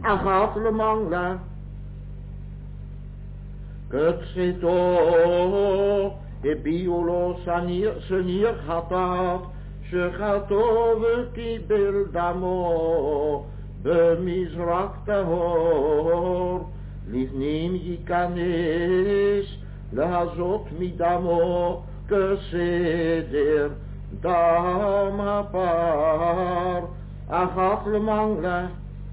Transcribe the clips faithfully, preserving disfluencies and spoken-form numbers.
אחת למעלה. כצאתו הביאו לו שניר, שניר חטאת, שחטאו וקיבל דמו במזרק טהור. לפנים ייכנס להזות מדמו כסדר דם הפר. אחת למעלה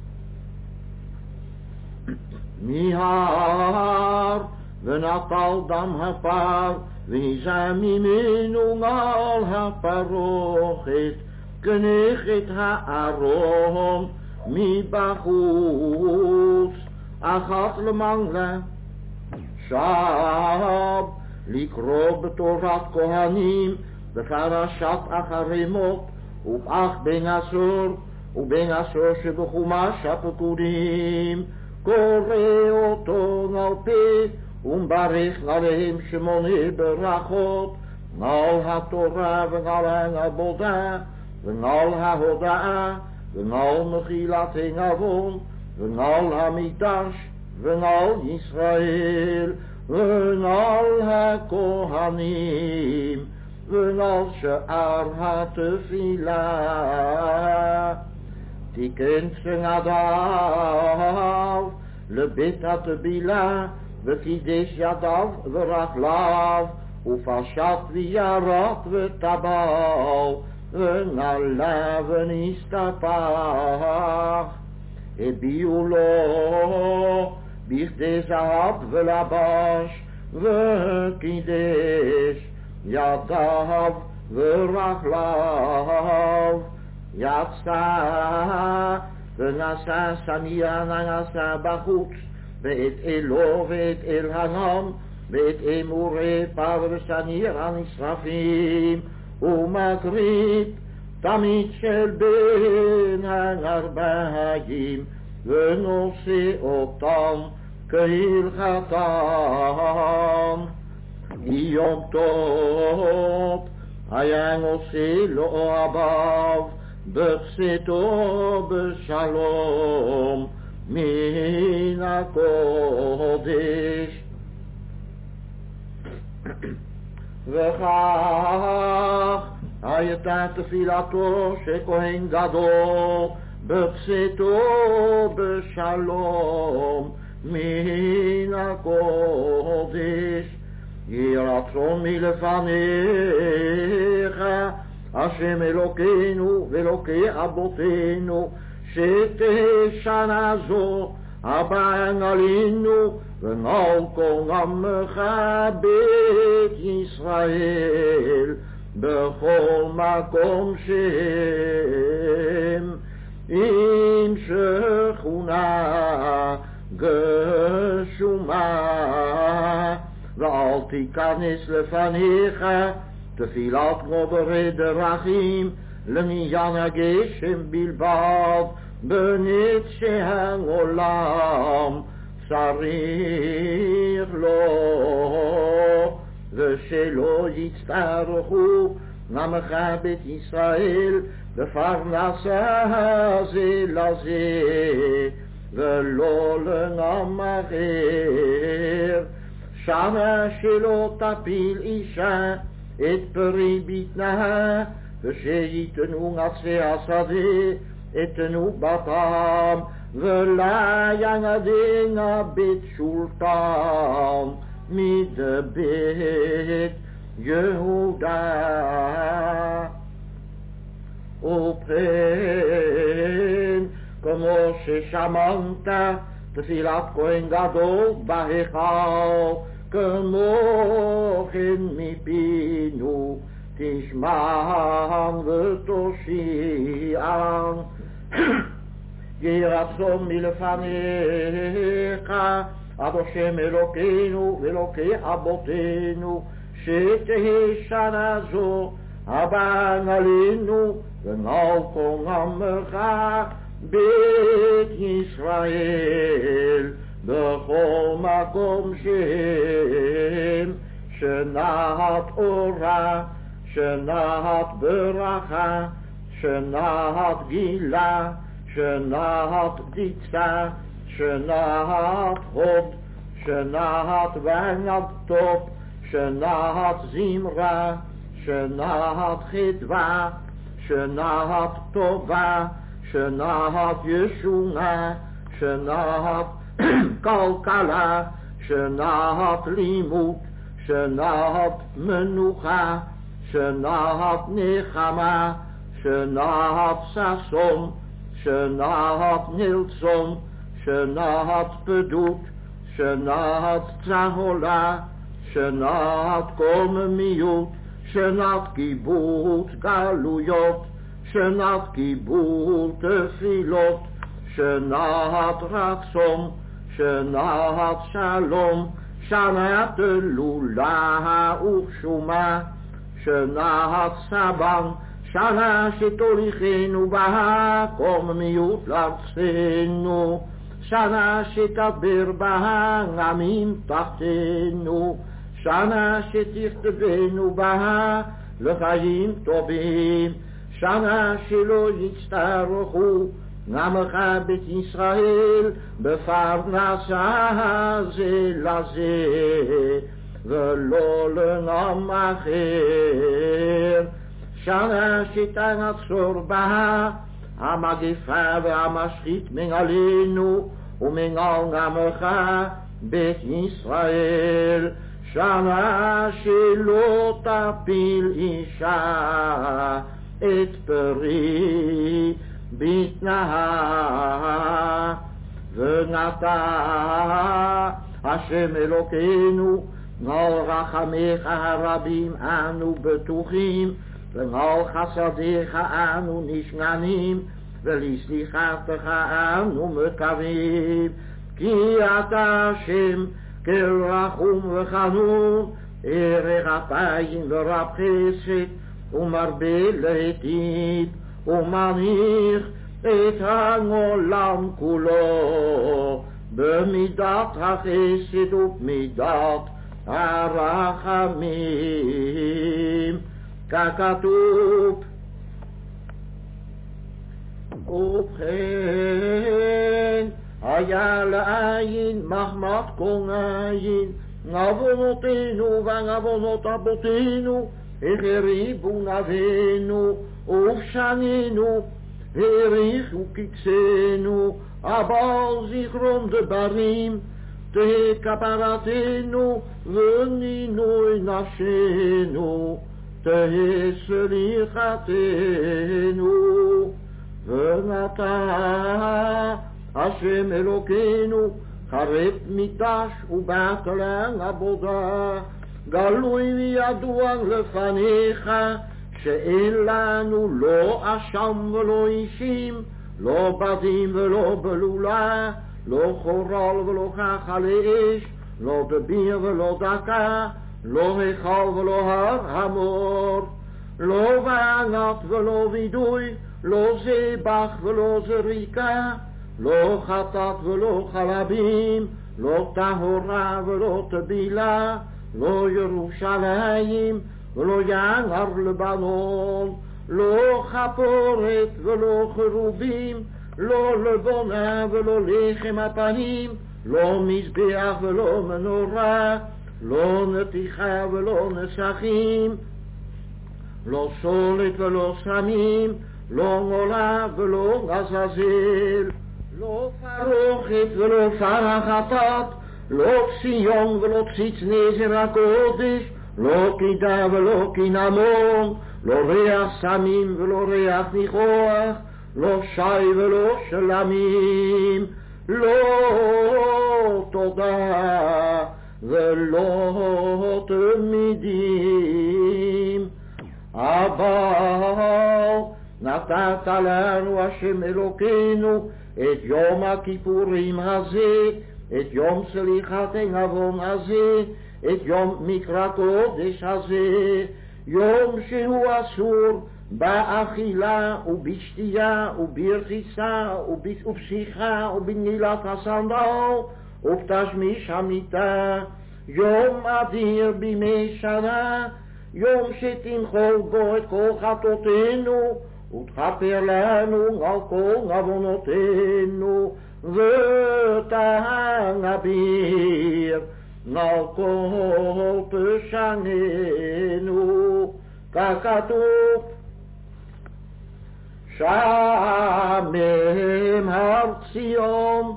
מהר ונטל דם הפר, ויזה ממנו על הפרוכת כנכת הארון מבחוץ. אחת למעלה שב לקרוא בתורת כהנים בפרשת אחרי מות, ובאח בן עשור ובן עשור שבחומש הפקודים, קורא אותו על פה ומברך עליהם שמונה ברכות, על התורה ועל העבודה ועל ההודאה ועל מחילת עוון ועל המקדש ועל ישראל ועל הכהנים ועל שאר התפילה. תיקן צנדיו לבית הטבילה, וקידש ידיו ורגליו, ופשט וירד וטבל, ונעלה ונסתפח. הביאו לו בכדי זהב ולבש, וקידש ידיו ורגליו. יצא ונשא שניה נשא בחוץ, ואת אלו ואת אל הנם, ואת אמורי פר ושניר הנשרפים, ומקריב תמיד של בין הנרבעים, ונושא אותם כהלכתם. יום טוב היה נושא לו אביו, בצאתו בשלום מן הקודש. וכך הייתה תפילתו שכהן גדול, בצאתו בשלום מן הקודש. יהי רצון מלפניך השם אלוקינו ואלוקי אבותינו, שתהא שנה זו הבאה עלינו ונעל כל עמך בית ישראל בכל מקום שהם, עם שכונה גשומה. ואל תיכנס לפניך תפילת גוברי דרכים לעניין הגשם בלבד, בנצחי העולם צריך לו, ושלא יצטרכו עמך בית ישראל בפרנסה זה לזה, ולא לעם אחר. שנה שלא תפיל אישה את פרי בטנה, ושיתנו עצי השדה אתנו בתם, ולה ינדנה בית שולטן מדבית יהודה. ובכן כמו ששמעת תפילת כהן גדול בהיכל, כמו כן מפינו תשמען ותושיען. יהי רצון מלפניך עד השם אלוקינו ואלוקי אבותינו, שתהא שנה זו הבאה עלינו ונעל כל עמך בית ישראל בכל מקום שהם, שנת אורה, שנת ברכה, שנת גילה, שנת דיצה, שנת הוד, שנת ונד טוב, שנת זמרה, שנת חדווה, שנת טובה, שנת ישועה, שנת כלכלה, שנת לימוד, שנת מנוחה, שנת נחמה, שנת ששון, שנת נלצון, שנת פדות, שנת צהולה, שנת קוממיות, שנת קיבוץ גלויות, שנת קיבוץ תפילות, שנת רצון, שנת שלום, שנת אלולה ורשומה, שנת סבן, שנה שתוליכנו בה קוממיות לארצנו, שנה שתדבר בה עמים תחתנו, שנה שתכתבנו בה לחיים טובים, שנה שלא יצטרכו עמך בית ישראל בפרנסה זה לזה ולא לעם אחר, שנה שתעצור בה המגפה והמשחית מעלינו ומעל עמך בית ישראל, שנה שלא תפיל אישה את פרי בטנה, ונטע השם אלוקינו על רחמיך הרבים אנו בטוחים, ועל חסדיך אנו נשענים, ולסליחתך אנו מקווים, כי אתה השם כל רחום וחנון, ערך אפיים ורב חסד, ומרבה להיטיב, ומנהיג את העולם כולו במידת החסד ובמידת הרחמים, ככתוב. ובכן היה לעין מחמת כל עין, עוונותינו ועוונות אבותינו החריבו נבינו, ובשנינו האריכו קצנו, אבל זיכרון דברים תהא כפרתנו ונינוי נפשנו תהא סליחתנו. ונטע השם אלוקינו חרב מקדש ובטלן עבודה, גלוי וידוע לפניך שאין לנו לא אשם ולא אישים, לא בדים ולא בלולה, לא חורל ולא כחל אש, לא דביר ולא דקה, לא היכל ולא הר המור, לא וענת ולא וידוי, לא זבח ולא זריקה, לא חטאת ולא חלבים, לא טהורה ולא טבילה, לא ירושלים ולא יער לבנון, לא חפורת ולא חרובים, לא לבונה ולא לחם הפנים, לא מזבח ולא מנורה, לא נתיחה ולא נסכים, לא סולת ולא סמים, לא מולה ולא עזאזל, לא פרוכת ולא פרחתת, לא ציון ולא ציץ נזר הקודש, לא קידה ולא קינמון, לא ריח סמים ולא ריח ניחוח, לא שי ולא שלמים, לא תודה ולא תמידים. אבל נתת לנו השם אלוקינו את יום הכיפורים הזה, את יום סליחת העוון הזה, את יום מקרא קודש הזה, יום שהוא אסור באכילה ובשתייה וברחיצה ובשיחה ובנעילת הסנדל ובתשמיש המיטה, יום אדיר בימי שנה, יום שתמחול בו את כל חטאותינו ותכפר לנו על כל עוונותינו, ותנביר על כל פשענו, ככתוב, שמם הר ציון,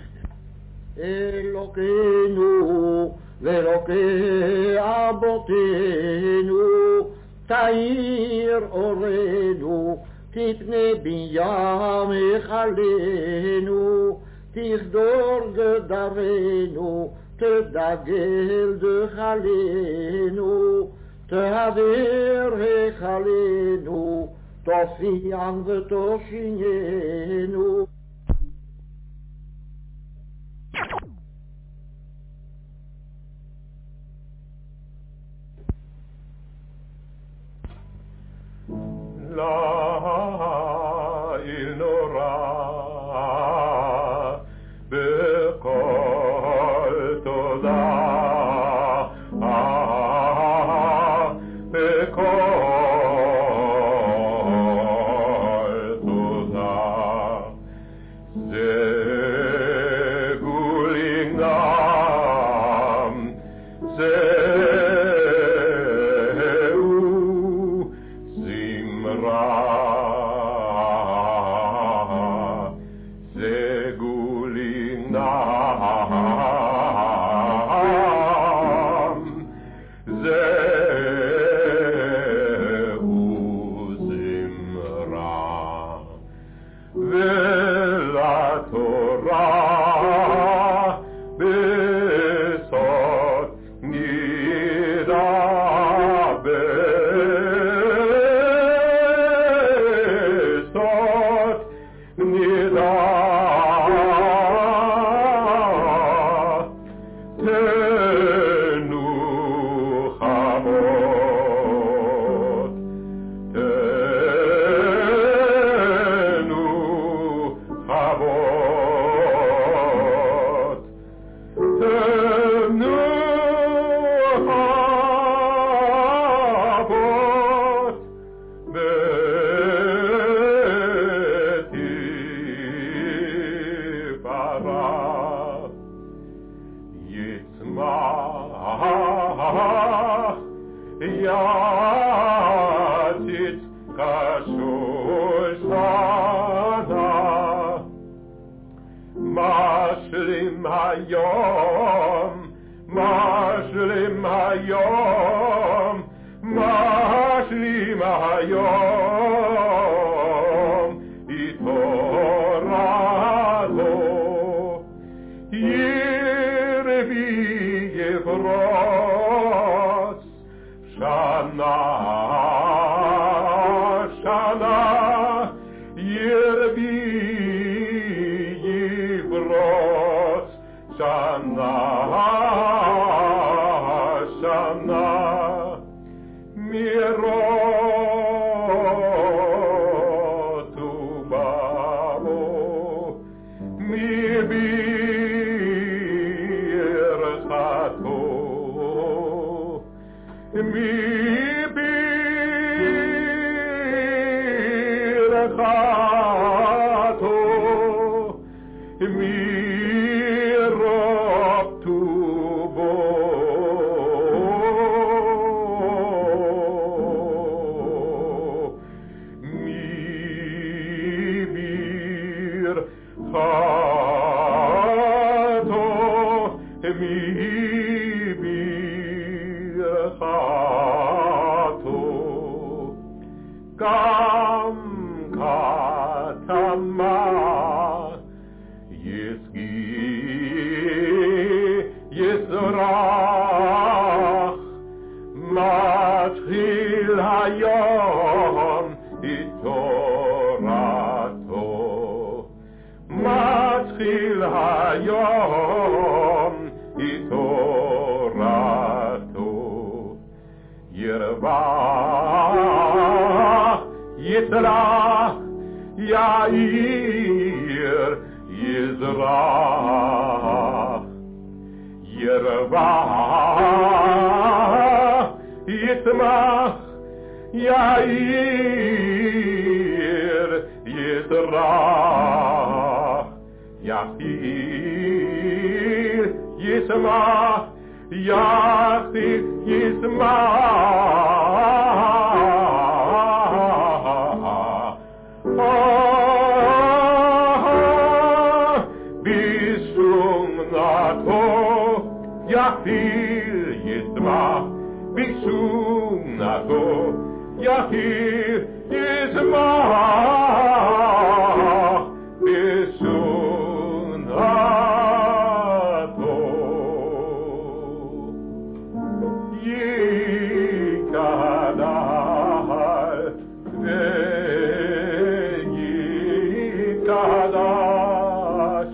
אלוקינו ואלוקי אבותינו, תאיר אורנו, תפנה בימך עלינו, תחדור גדרנו, תדגל דחלינו, תעביר היכלנו, תופיען ותושיננו. לעיל נורא בכל תודה, בכל תודה, זהו לינם, זהו זמרה, זהו לינם, זהו זמרה, ולתורה בסוד נדבר, בסוד נדבר, תנוחמות, תנוחמות, תנוחמות, בתפארה, יצמח יציץ כשושנה, משלים היום, משלים היום, משלים היום, יתורתו, ירבי יפרוץ, שנה, שנה, ירבי יפרוץ, שנה, שנה, מירות ובאו, מברכתו, מברכתו, מרוב טובו, מברכתו, מברכתו, גם כתמה יסגי יסרח, מתחיל היום תורתו, מתחיל היום תורתו, ירבה יצלח יאיר יזרח, ירבה יצמח יאיר יצרח, יחיל ישמח, יחיל ישמח. בשומנתו יחיל ישמח, בשומנתו יחיל ישמח, בשומנתו יקדש ויקדש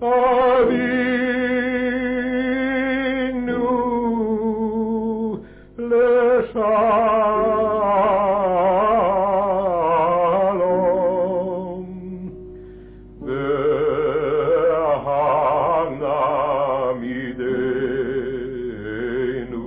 Avinu Leshalom Ve'hanamidenu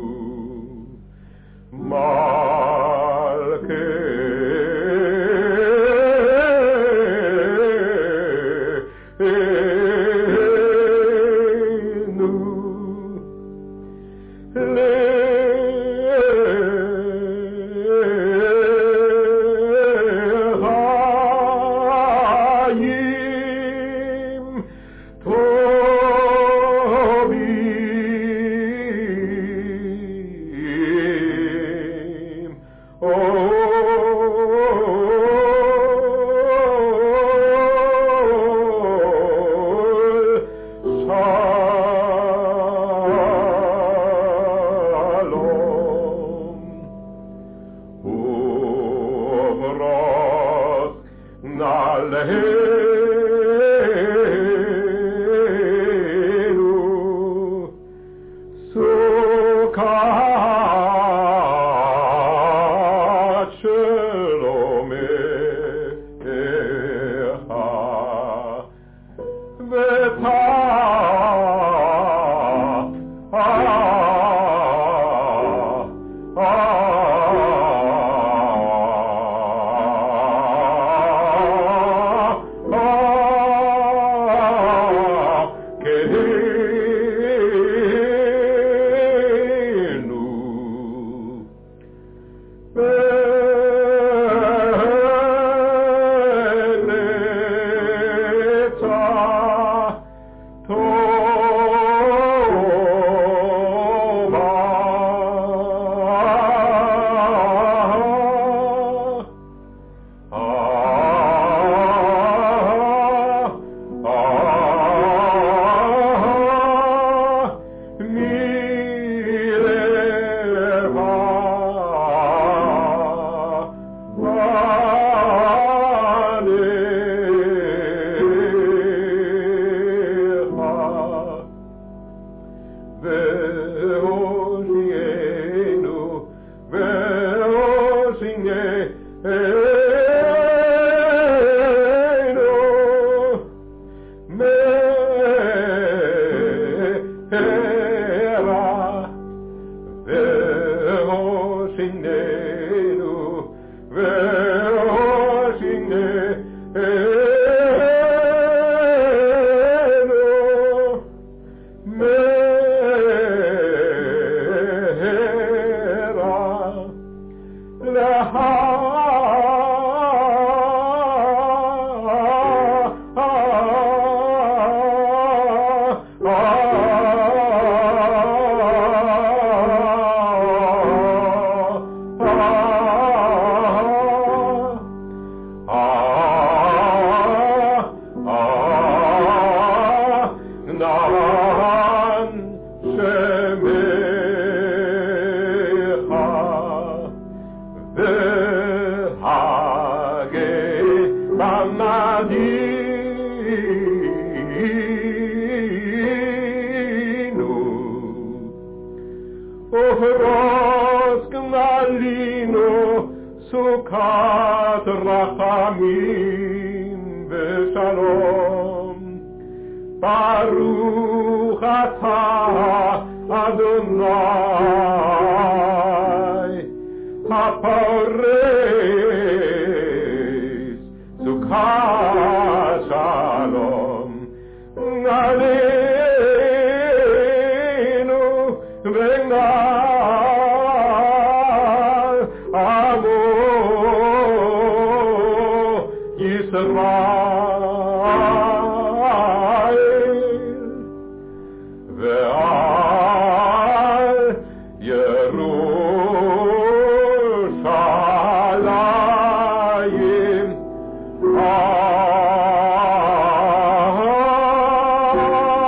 Yerushalayim.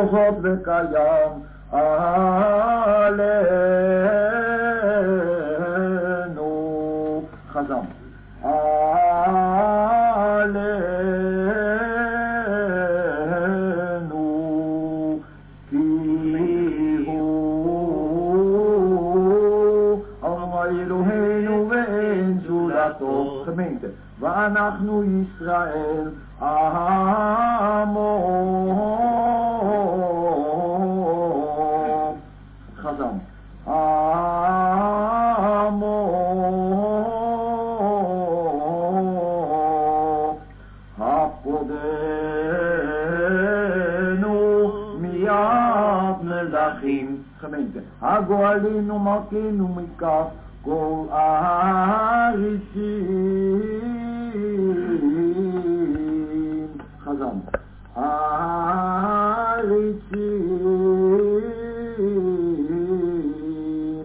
מחוזות וקיים עלינו. חזם. עלינו כי הוא אלוהינו ואין זולתו. gemeente, ואנחנו ישראל עמו. חזם. עמו הפודנו מיד מלכים. gemeente, הגואלינו מלכינו מכף כל העריצים. חזם. העריצים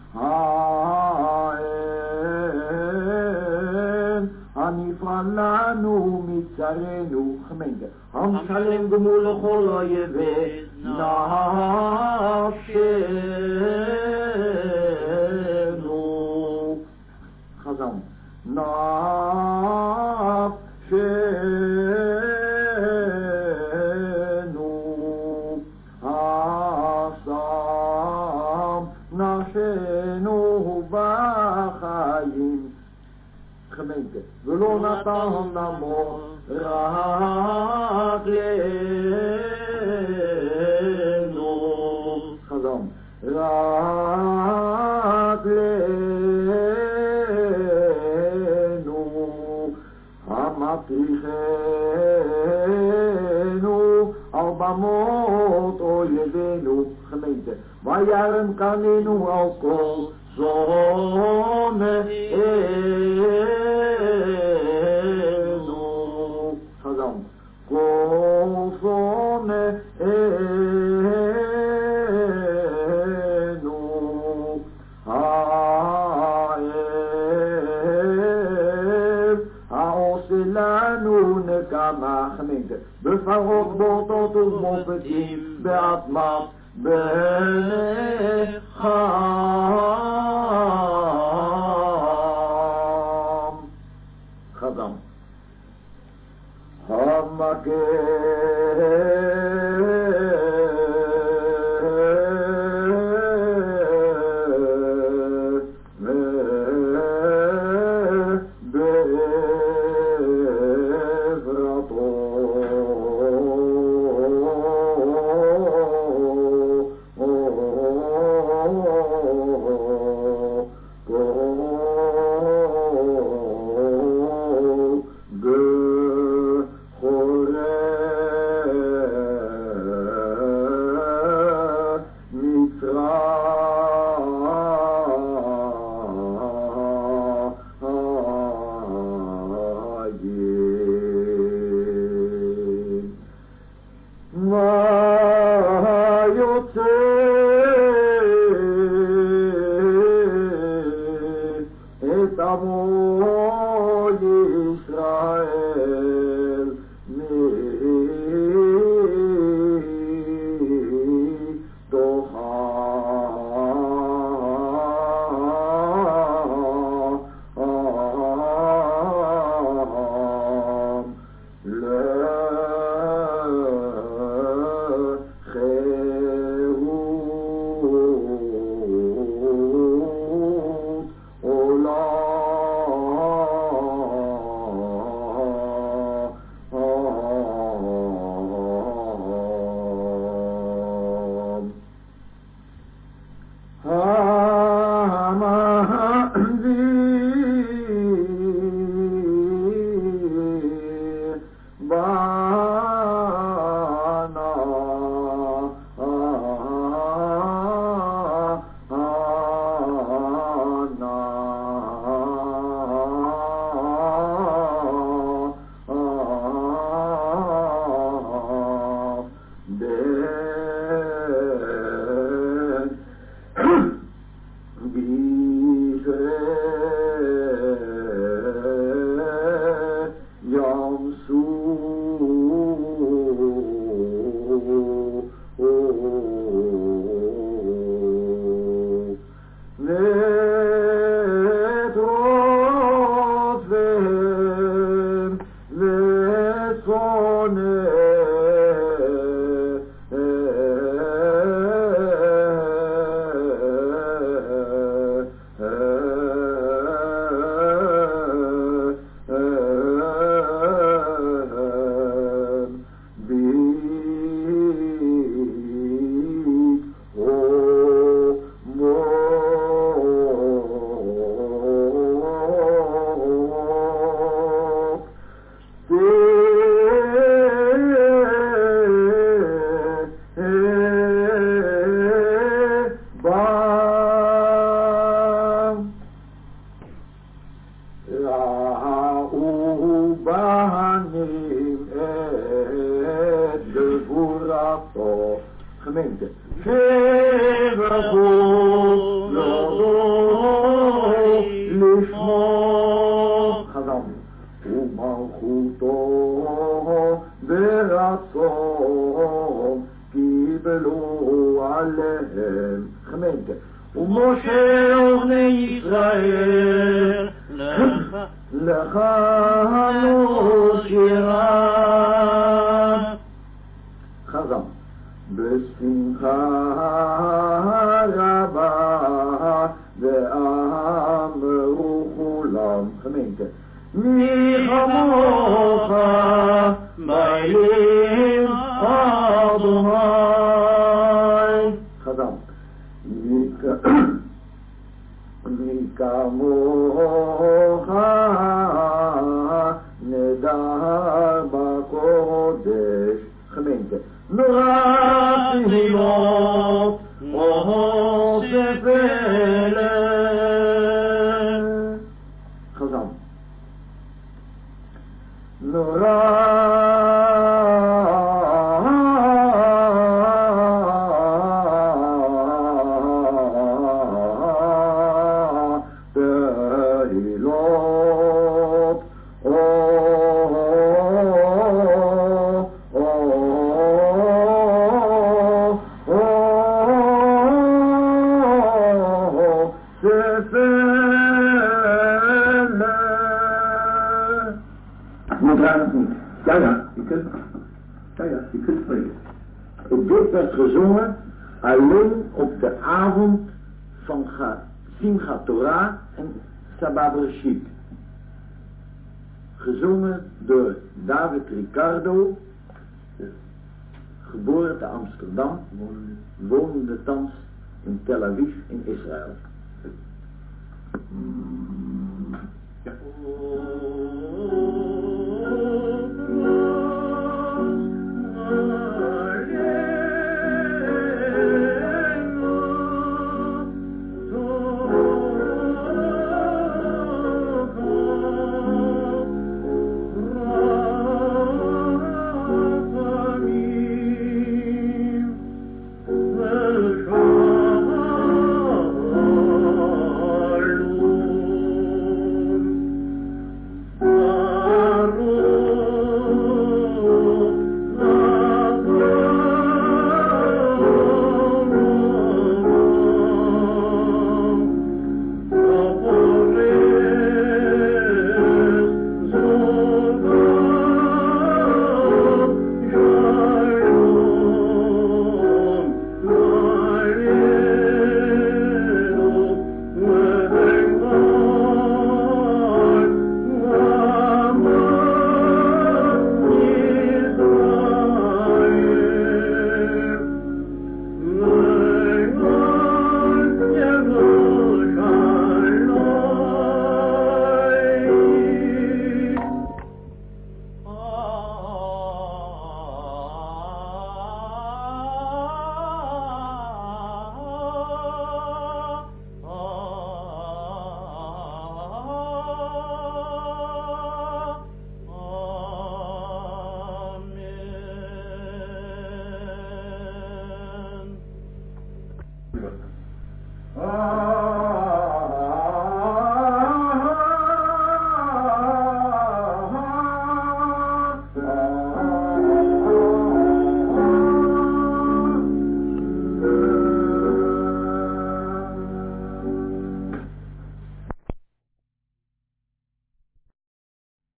האל הנפעל לנו מצרנו. gemeente, המשלם גמול לכל אויבי נפשנו. חזם. נפשנו השם נפשנו בחיים. gemeente, ולא נתן למות רק לנו. חזם. רק לנו המטריחנו על במות אויבינו. gemeente, וירם קנינו על כל שונאינו. חזם. כל שונאינו האל העושה לנו נקמה. gemeente, בפרות בוטות ומופתים בעצמם בנחם. חזם. Ubanim et Gevurato. Gemeente. Gevahu Yodoi Lishmo. Ga dan. Umalchuto Beratzon Kibelu Alehem. Gemeente. Umoshe Ovne Yisrael Lechanu Shira. Ga dan. Besimcha Rabba Ve'amru Chulam. Gemeente. Michamocha Bailim Adonai. Ga dan. Mikamocha Nedar Bakodesh. Gemeente. Norat Hilot Ohosefele. Gezang. Norat Hilot Ja, ja, je kunt, ja, ja, je kunt spreken. Dit werd gezongen alleen op de avond van Simchat Torah en Sabbat Bereshit. Gezongen door David Ricardo, geboren te Amsterdam, wonende thans in Tel Aviv in Israël. Ja. Ah